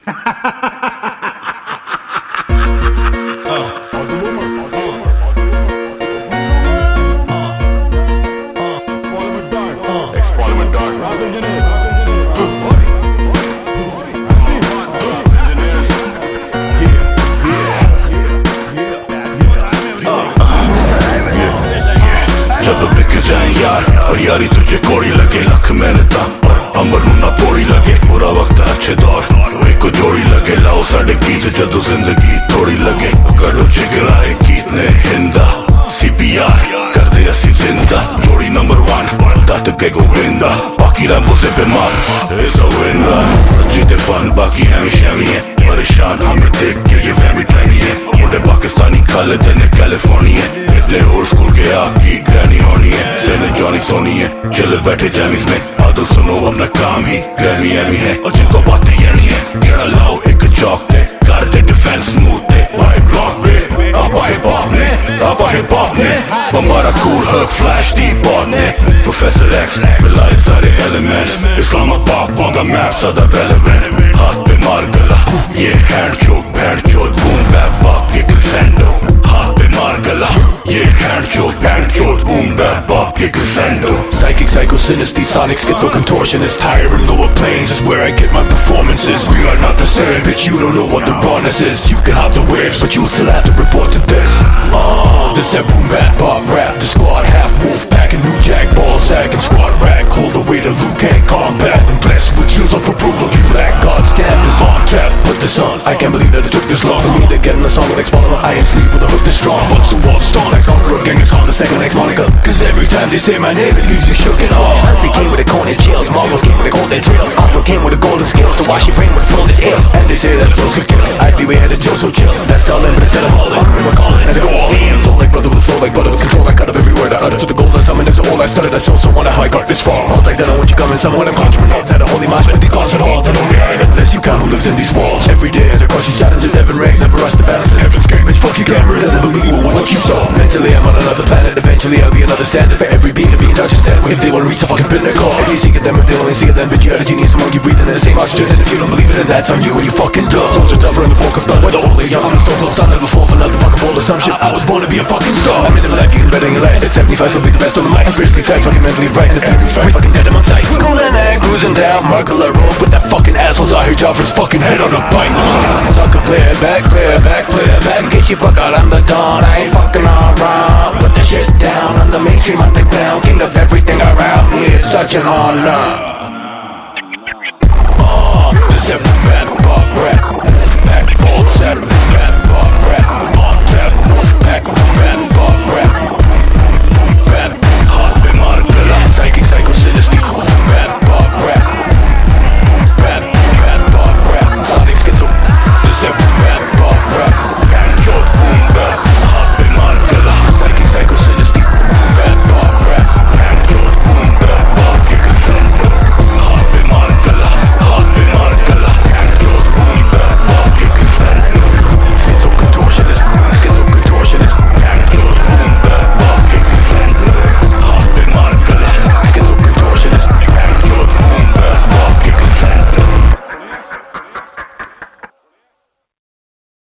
जब बिक जाए यार और यारी तुझे कोड़ी लगे, लख मेहनत और अमर ना पोड़ी लगे, बुरा वक्त अच्छे दौर एक को जोड़ी लगे, लाओ साढ़े गीत जदों जिंदगी थोड़ी लगे, कड़ो जिगराए गीत ने हिंदा CPR कर दे असी जिंदा, जोड़ी नंबर 1 दत के गोविंदा, बाकी रैम्बो से बीमार इज अ विनर, जीते फन बाकी हम शमी है परेशान, हमें देख के ये फैमिली ट्रेनी है, मुंडे पाकिस्तानी खाले देने कैलिफोर्निया, इतने ओल्ड स्कूल के आपकी ग्रैनी होनी है, सेने जॉनी सोनी है, चले बैठे जैमिस में, आदल सुनो अपना काम ही ग्रैमी एमी है, और जिनको बातें यानी है, घेरा लाओ एक चौक दे, कर दे डिफेंस स्मूथ दे, वाई ब्लॉक पे, आपा हिप हॉप ने, बम्बारा कूल हक फ्लैश डी बॉट ने, प्रोफेसर एक्स मिलाए सारे elements, Islamabad on the map सदा relevant, हाथ पे मार गला, ये हैंड चोक बैंड चोट बूम बैप बाप ये क्रिसेंडो, हाथ पे मार गला, ये हैंड चोक बैंड चोट बूम बैप बाप ये crescendo. Psychic, psycho, synesthete, sonic, schizo, contortionist, higher and lower planes is where I get my performances. We are not the same, bitch, you don't know what the rawness is. You can hop the waves, but you'll still have to report to this. This that boom bap bop rap, the squad half wolf pack and new jack ball sack and squad rack, hold the way to Luke and combat and blessed with seals of approval. You lack God's stamp is on tap. Put this on. I can't believe that it took this long for me to get in the song with X-Ball on my iron sleeve with a hook this strong. What's the wall stone? X on the road gang is calling the second X Monica. Cause every time they say my name, it leaves you shook and all. Nancy came with a cone and chills, Marvels came with a golden trails, Aqua came with a golden scales to wash your brain with flawless ale. And they say that flows could kill. I'd be way ahead of Joe, so chill. That's telling, but instead I'm all in. We're calling as I go all in. Soul like brother with flow like butter with control. I cut up every word I utter to the goals I summon. As all I stuttered, I sold, so wonder how I got this far. I'll take that on when you come in. Someone I'm conjuring odds at a holy march, but these gods at all. And only I, unless you count who lives in these walls. Every day as I cross these challenges, heaven reigns, never rush the battles to heaven's game. Bitch, fuck your camera, they'll never believe what you saw. Mentally, I'm on another planet. Eventually, I'll be another standard for every being to be in touch and stand with. If they wanna reach a fucking pinnacle, if you seek at them, if they only see at them, but you got a genius among you breathing in the same oxygen. And if you don't believe it, then that's on you and you fucking dumb. Soldier tougher in the focus, done. We're the only young, I'm stone cold, I'll never fall for another fucking bowl of some shit. I was born to be a fucking star. I'm in the life, you can bet on your life. At 75, so be the best on the mic. I'm spiritually tight, fucking mentally right. And the feeling's right, fucking dead, I'm on sight. Cooling and cruising down Markle Road with that fucking assholes out here, Joffer's fucking head on a bike. Sucker, play it back, play it back, play it back. In case you forgot, I'm the Don, I ain't fucking around. Put the shit down on the mainstream underground, king of everything around me. It's such an honor. This is